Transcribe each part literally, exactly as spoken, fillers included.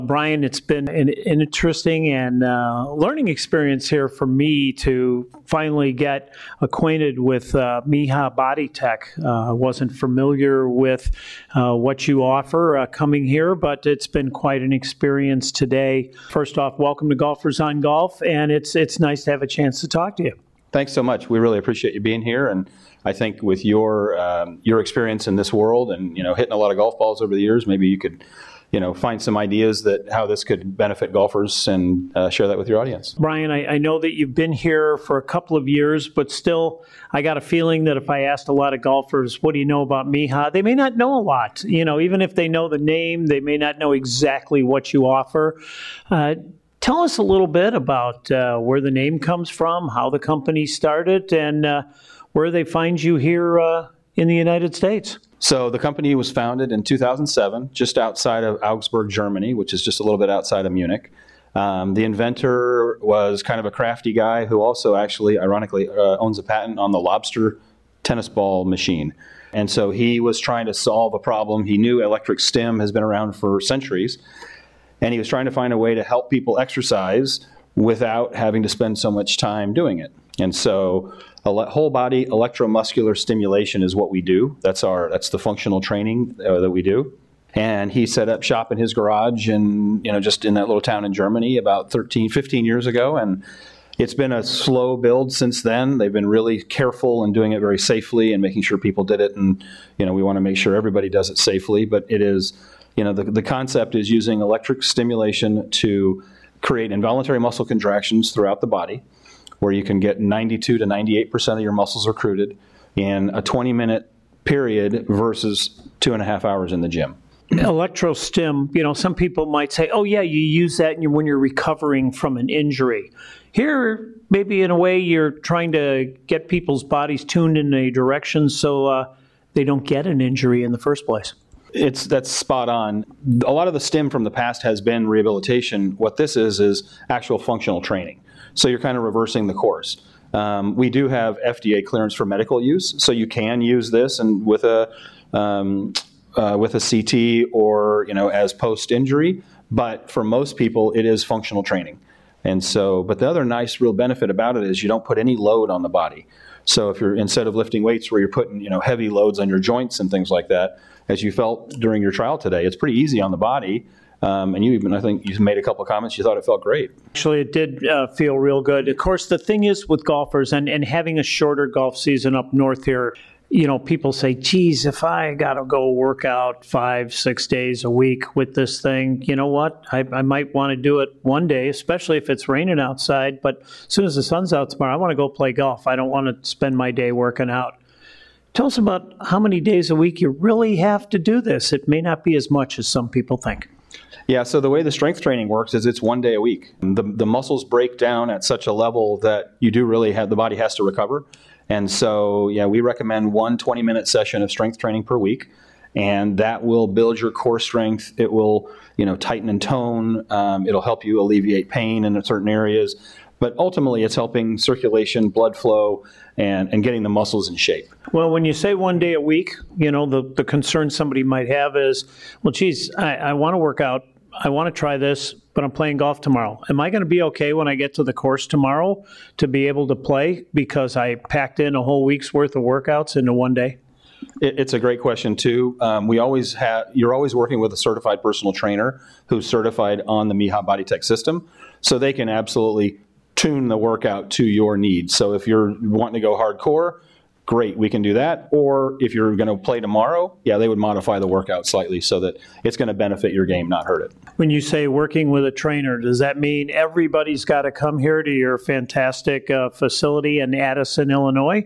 Brian, it's been an, an interesting and uh, learning experience here for me to finally get acquainted with uh, Miha Body Tech. I uh, wasn't familiar with uh, what you offer uh, coming here, but it's been quite an experience today. First off, welcome to Golfers on Golf, and it's it's nice to have a chance to talk to you. Thanks so much. We really appreciate you being here, and I think with your um, your experience in this world and you know hitting a lot of golf balls over the years, maybe you could you know, find some ideas that how this could benefit golfers and uh, share that with your audience. Brian, I, I know that you've been here for a couple of years, but still, I got a feeling that if I asked a lot of golfers, what do you know about Miha? They may not know a lot. You know, even if they know the name, they may not know exactly what you offer. Uh, tell us a little bit about uh, where the name comes from, how the company started, and uh, where they find you here uh, in the United States. So the company was founded in two thousand seven, just outside of Augsburg, Germany, which is just a little bit outside of Munich. Um, the inventor was kind of a crafty guy who also actually, ironically, uh, owns a patent on the lobster tennis ball machine. And so he was trying to solve a problem. He knew electric stim has been around for centuries, and he was trying to find a way to help people exercise without having to spend so much time doing it. And so ele- whole body electromuscular stimulation is what we do. That's our that's the functional training uh, that we do. And he set up shop in his garage and you know just in that little town in Germany about thirteen, fifteen years ago. And it's been a slow build since then. They've been really careful and doing it very safely and making sure people did it. And you know we want to make sure everybody does it safely. But it is, you know, the, the concept is using electric stimulation to create involuntary muscle contractions throughout the body, where you can get ninety-two to ninety-eight percent of your muscles recruited in a twenty minute period versus two and a half hours in the gym. Electrostim, you know, some people might say, oh yeah, you use that when you're recovering from an injury. Here, maybe in a way you're trying to get people's bodies tuned in a direction so uh, they don't get an injury in the first place. It's that's spot on. A lot of the stim from the past has been rehabilitation. What this is is actual functional training. So you're kind of reversing the course. Um, we do have F D A clearance for medical use, so you can use this and with a um, uh, with a C T or you know as post injury. But for most people, it is functional training. And so, but the other nice real benefit about it is you don't put any load on the body. So if you're instead of lifting weights where you're putting you know heavy loads on your joints and things like that, as you felt during your trial today, it's pretty easy on the body. Um, and you even, I think, you made a couple of comments. You thought it felt great. Actually, it did uh, feel real good. Of course, the thing is with golfers and, and having a shorter golf season up north here, you know, people say, geez, if I got to go work out five, six days a week with this thing, you know what? I, I might want to do it one day, especially if it's raining outside. But as soon as the sun's out tomorrow, I want to go play golf. I don't want to spend my day working out. Tell us about how many days a week you really have to do this. It may not be as much as some people think. Yeah, so the way the strength training works is it's one day a week. The the muscles break down at such a level that you do really have, the body has to recover. And so, yeah, we recommend one twenty-minute session of strength training per week. And that will build your core strength. It will, you know, tighten and tone. Um, it'll help you alleviate pain in certain areas. But ultimately, it's helping circulation, blood flow, and, and getting the muscles in shape. Well, when you say one day a week, you know, the, the concern somebody might have is, well, geez, I, I want to work out. I want to try this, but I'm playing golf tomorrow. Am I going to be okay when I get to the course tomorrow to be able to play because I packed in a whole week's worth of workouts into one day? It, it's a great question, too. Um, we always have, you're always working with a certified personal trainer who's certified on the Miha Body Tech system, so they can absolutely tune the workout to your needs. So if you're wanting to go hardcore, great, we can do that. Or if you're going to play tomorrow, yeah, they would modify the workout slightly so that it's going to benefit your game, not hurt it. When you say working with a trainer, does that mean everybody's got to come here to your fantastic uh, facility in Addison, Illinois?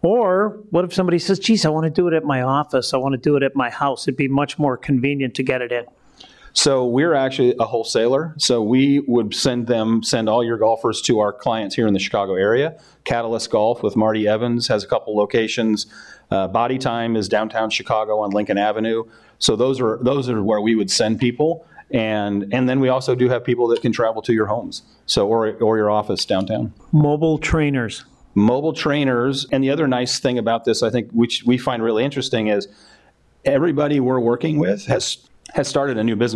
Or what if somebody says, geez, I want to do it at my office, I want to do it at my house? It'd be much more convenient to get it in. So we're actually a wholesaler. So we would send them, send all your golfers to our clients here in the Chicago area. Catalyst Golf with Marty Evans has a couple locations. Uh, Body Time is downtown Chicago on Lincoln Avenue. So those are those are where we would send people. And and then we also do have people that can travel to your homes, so or or your office downtown. Mobile trainers. Mobile trainers. And the other nice thing about this, I think, which we find really interesting, is everybody we're working with has has started a new business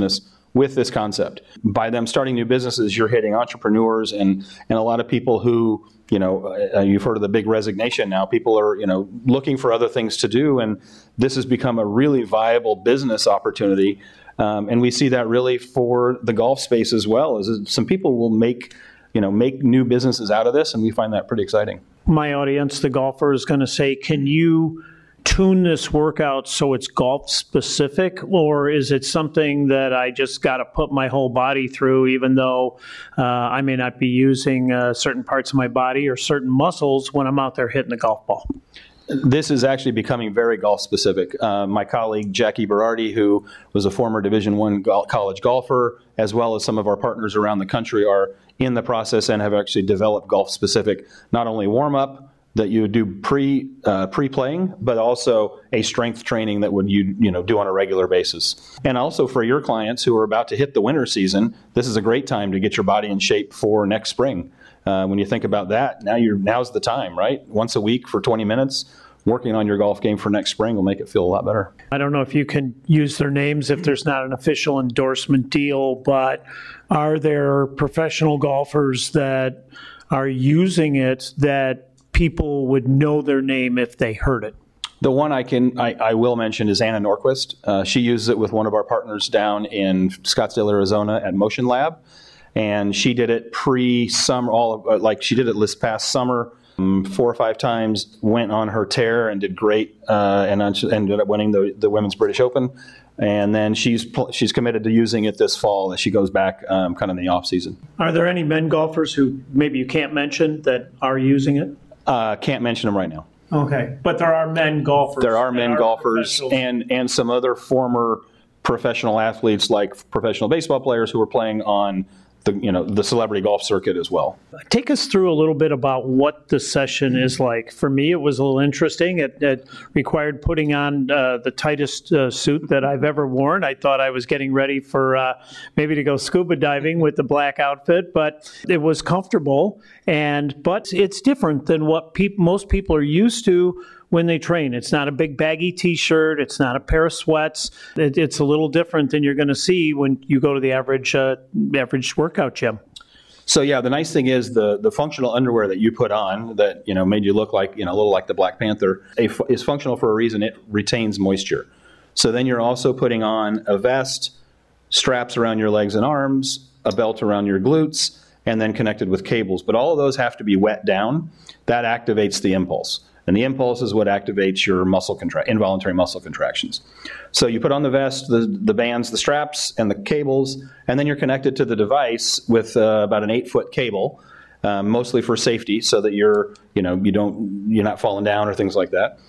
with this concept. By them starting new businesses, you're hitting entrepreneurs and, and a lot of people who, you know, uh, you've heard of the big resignation now. People are, you know, looking for other things to do, and this has become a really viable business opportunity. Um, and we see that really for the golf space as well, is that some people will make, you know, make new businesses out of this, and we find that pretty exciting. My audience, the golfer, is going to say, can you tune this workout so it's golf specific, or is it something that I just got to put my whole body through, even though uh, I may not be using uh, certain parts of my body or certain muscles when I'm out there hitting the golf ball? This is actually becoming very golf specific. Uh, my colleague Jackie Berardi, who was a former Division One go- college golfer, as well as some of our partners around the country, are in the process and have actually developed golf specific, not only warm up that you would do pre uh, pre-playing, but also a strength training that would you you know do on a regular basis. And also for your clients who are about to hit the winter season, this is a great time to get your body in shape for next spring. Uh, when you think about that, now you're now's the time, right? Once a week for twenty minutes, working on your golf game for next spring will make it feel a lot better. I don't know if you can use their names if there's not an official endorsement deal, but are there professional golfers that are using it that people would know their name if they heard it? The one I can I, I will mention is Anna Norquist. Uh, she uses it with one of our partners down in Scottsdale, Arizona at Motion Lab. And she did it pre-summer, all of, like she did it this past summer, um, four or five times, went on her tear and did great, uh, and ended up winning the, the Women's British Open. And then she's she's committed to using it this fall as she goes back um, kind of in the off season. Are there any men golfers who maybe you can't mention that are using it? Uh, can't mention them right now. Okay, but there are men golfers. There are men are golfers and, and some other former professional athletes like professional baseball players who are playing on the you know the celebrity golf circuit as well. Take us through a little bit about what the session is like. For me, it was a little interesting. It, it required putting on uh, the tightest uh, suit that I've ever worn. I thought I was getting ready for uh, maybe to go scuba diving with the black outfit, but it was comfortable. And but it's different than what peop- most people are used to when they train. It's not a big baggy T-shirt. It's not a pair of sweats. It, it's a little different than you're going to see when you go to the average uh, average workout gym. So yeah, the nice thing is the the functional underwear that you put on that you know made you look like you know a little like the Black Panther a, is functional for a reason. It retains moisture. So then you're also putting on a vest, straps around your legs and arms, a belt around your glutes, and then connected with cables. But all of those have to be wet down. That activates the impulse. And the impulse is what activates your muscle contra- involuntary muscle contractions. So you put on the vest, the, the bands, the straps, and the cables, and then you're connected to the device with uh, about an eight-foot cable, um, mostly for safety, so that you're, you know, you don't, you're not falling down or things like that.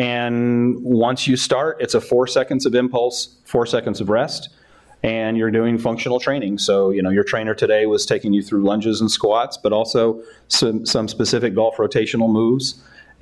And once you start, it's a four seconds of impulse, four seconds of rest, and you're doing functional training. So, you know, your trainer today was taking you through lunges and squats, but also some, some specific golf rotational moves.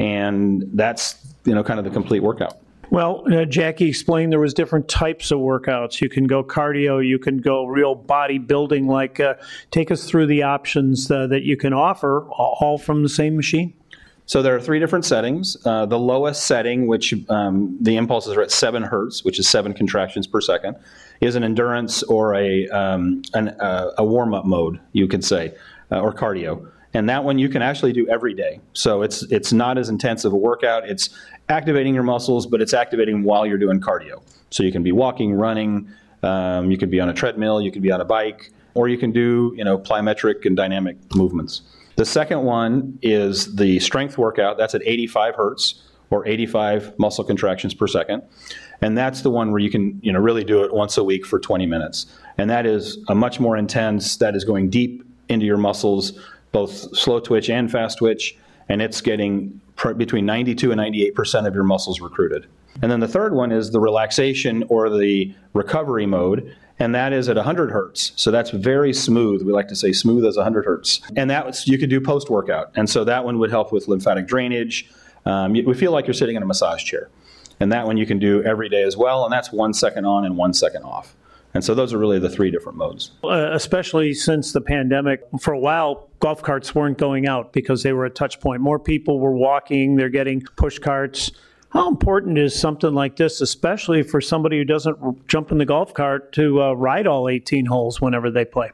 And that's, you know, kind of the complete workout. Well, uh, Jackie explained there was different types of workouts. You can go cardio, you can go real bodybuilding. Like, uh, take us through the options uh, that you can offer, all from the same machine. So there are three different settings. Uh, the lowest setting, which um, the impulses are at seven hertz, which is seven contractions per second, is an endurance or a um, an, uh, a warm-up mode, you could say, uh, or cardio. And that one you can actually do every day. So it's it's not as intense of a workout. It's activating your muscles, but it's activating while you're doing cardio. So you can be walking, running, um, you could be on a treadmill, you could be on a bike, or you can do you know plyometric and dynamic movements. The second one is the strength workout. That's at eighty-five hertz or eighty-five muscle contractions per second. And that's the one where you can you know really do it once a week for twenty minutes. And that is a much more intense, that is going deep into your muscles, both slow twitch and fast twitch, and it's getting pr- between ninety-two and ninety-eight percent of your muscles recruited. And then the third one is the relaxation or the recovery mode, and that is at one hundred hertz. So that's very smooth. We like to say smooth as one hundred hertz. And that was, you could do post-workout. And so that one would help with lymphatic drainage. Um, we feel like you're sitting in a massage chair. And that one you can do every day as well, and that's one second on and one second off. And so those are really the three different modes. Uh, especially since the pandemic, for a while, golf carts weren't going out because they were a touch point. More people were walking, they're getting push carts. How important is something like this, especially for somebody who doesn't jump in the golf cart, to uh, ride all eighteen holes whenever they play?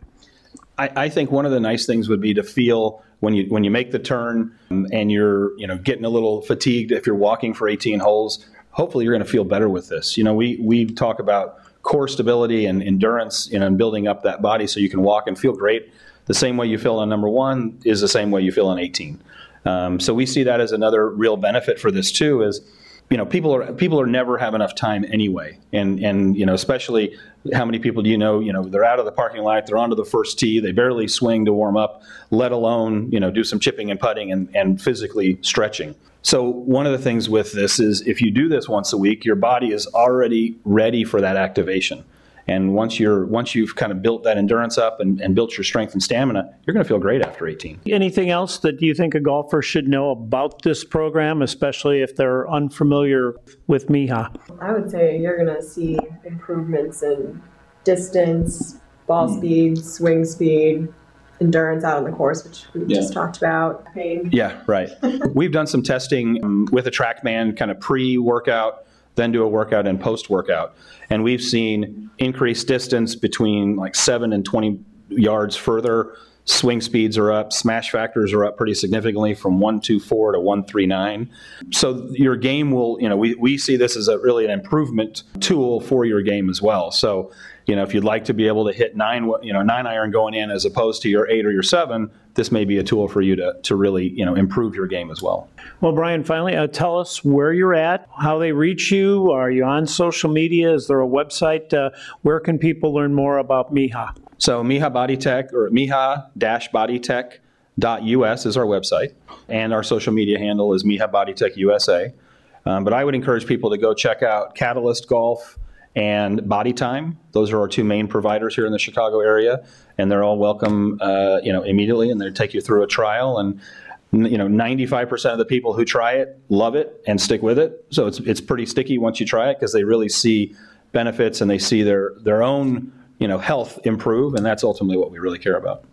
I, I think one of the nice things would be to feel when you when you make the turn um, and you're you know getting a little fatigued if you're walking for eighteen holes. Hopefully, you're going to feel better with this. You know, we we talk about core stability and endurance, you know, and building up that body so you can walk and feel great. The same way you feel on number one is the same way you feel on eighteen. Um, so we see that as another real benefit for this too. Is you know people are people are never have enough time anyway, and and you know especially how many people do you know you know they're out of the parking lot, they're onto the first tee, they barely swing to warm up, let alone you know do some chipping and putting and, and physically stretching. So one of the things with this is if you do this once a week, your body is already ready for that activation. And once you're once you've kind of built that endurance up and, and built your strength and stamina, you're going to feel great after eighteen. Anything else that you think a golfer should know about this program, especially if they're unfamiliar with M I H A? I would say you're going to see improvements in distance, ball mm. speed, swing speed, endurance out on the course, which we yeah. just talked about. Pain. Yeah, right. We've done some testing um, with a TrackMan kind of pre-workout, then do a workout and post-workout. And we've seen increased distance between like seven and twenty yards further. Swing speeds are up. Smash factors are up pretty significantly from one twenty-four to one thirty-nine. So your game will, you know, we, we see this as a really an improvement tool for your game as well. So, you know, if you'd like to be able to hit nine, you know, nine iron going in as opposed to your eight or your seven, this may be a tool for you to, to really, you know, improve your game as well. Well, Brian, finally, uh, tell us where you're at, how they reach you. Are you on social media? Is there a website? Uh, where can people learn more about M I H A? So M I H A Body Tech or M I H A dash body tech dot U S is our website, and our social media handle is M I H A Body Tech U S A. Um, but I would encourage people to go check out Catalyst Golf and Body Time. Those are our two main providers here in the Chicago area, and they're all welcome, uh, you know, immediately, and they take you through a trial. And you know, ninety-five percent of the people who try it love it and stick with it. So it's it's pretty sticky once you try it because they really see benefits and they see their their own you know health improve, and that's ultimately what we really care about.